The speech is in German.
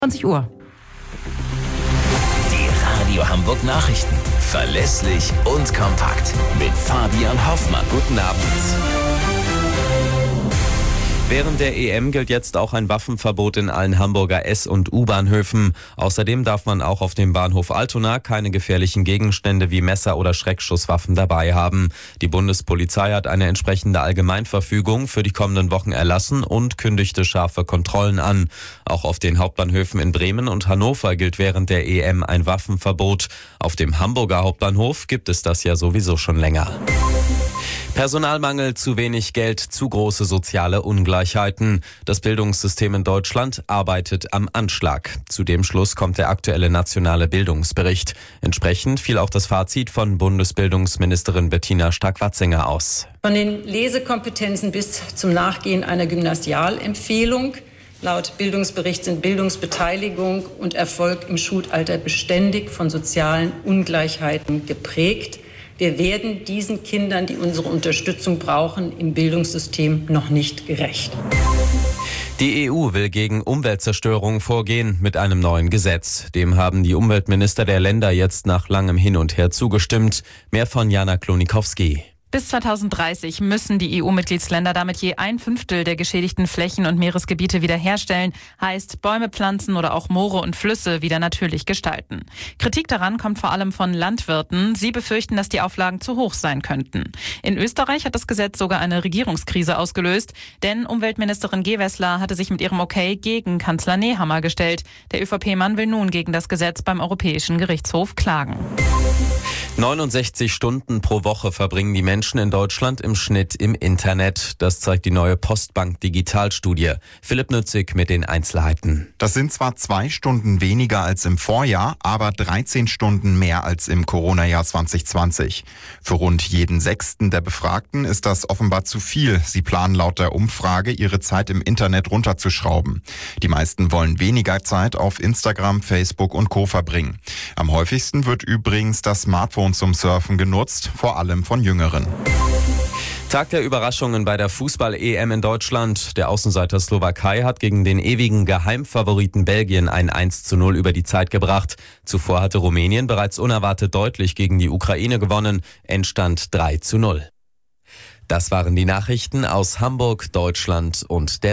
20 Uhr. Die Radio Hamburg Nachrichten. Verlässlich und kompakt. Mit Fabian Hoffmann. Guten Abend. Während der EM gilt jetzt auch ein Waffenverbot in allen Hamburger S- und U-Bahnhöfen. Außerdem darf man auch auf dem Bahnhof Altona keine gefährlichen Gegenstände wie Messer oder Schreckschusswaffen dabei haben. Die Bundespolizei hat eine entsprechende Allgemeinverfügung für die kommenden Wochen erlassen und kündigte scharfe Kontrollen an. Auch auf den Hauptbahnhöfen in Bremen und Hannover gilt während der EM ein Waffenverbot. Auf dem Hamburger Hauptbahnhof gibt es das ja sowieso schon länger. Personalmangel, zu wenig Geld, zu große soziale Ungleichheiten. Das Bildungssystem in Deutschland arbeitet am Anschlag. Zu dem Schluss kommt der aktuelle nationale Bildungsbericht. Entsprechend fiel auch das Fazit von Bundesbildungsministerin Bettina Stark-Watzinger aus. Von den Lesekompetenzen bis zum Nachgehen einer Gymnasialempfehlung. Laut Bildungsbericht sind Bildungsbeteiligung und Erfolg im Schulalter beständig von sozialen Ungleichheiten geprägt. Wir werden diesen Kindern, die unsere Unterstützung brauchen, im Bildungssystem noch nicht gerecht. Die EU will gegen Umweltzerstörung vorgehen mit einem neuen Gesetz. Dem haben die Umweltminister der Länder jetzt nach langem Hin und Her zugestimmt. Mehr von Jana Klonikowski. Bis 2030 müssen die EU-Mitgliedsländer damit je 1/5 der geschädigten Flächen und Meeresgebiete wiederherstellen, heißt Bäume pflanzen oder auch Moore und Flüsse wieder natürlich gestalten. Kritik daran kommt vor allem von Landwirten. Sie befürchten, dass die Auflagen zu hoch sein könnten. In Österreich hat das Gesetz sogar eine Regierungskrise ausgelöst, denn Umweltministerin Gewessler hatte sich mit ihrem Okay gegen Kanzler Nehammer gestellt. Der ÖVP-Mann will nun gegen das Gesetz beim Europäischen Gerichtshof klagen. 69 Stunden pro Woche verbringen die Menschen in Deutschland im Schnitt im Internet. Das zeigt die neue Postbank Digitalstudie. Philipp Nützig mit den Einzelheiten. Das sind zwar 2 Stunden weniger als im Vorjahr, aber 13 Stunden mehr als im Corona-Jahr 2020. Für rund jeden 6. der Befragten ist das offenbar zu viel. Sie planen laut der Umfrage, ihre Zeit im Internet runterzuschrauben. Die meisten wollen weniger Zeit auf Instagram, Facebook und Co. verbringen. Am häufigsten wird übrigens das Smartphone zum Surfen genutzt, vor allem von Jüngeren. Tag der Überraschungen bei der Fußball-EM in Deutschland. Der Außenseiter Slowakei hat gegen den ewigen Geheimfavoriten Belgien ein 1:0 über die Zeit gebracht. Zuvor hatte Rumänien bereits unerwartet deutlich gegen die Ukraine gewonnen. Endstand 3:0. Das waren die Nachrichten aus Hamburg, Deutschland und der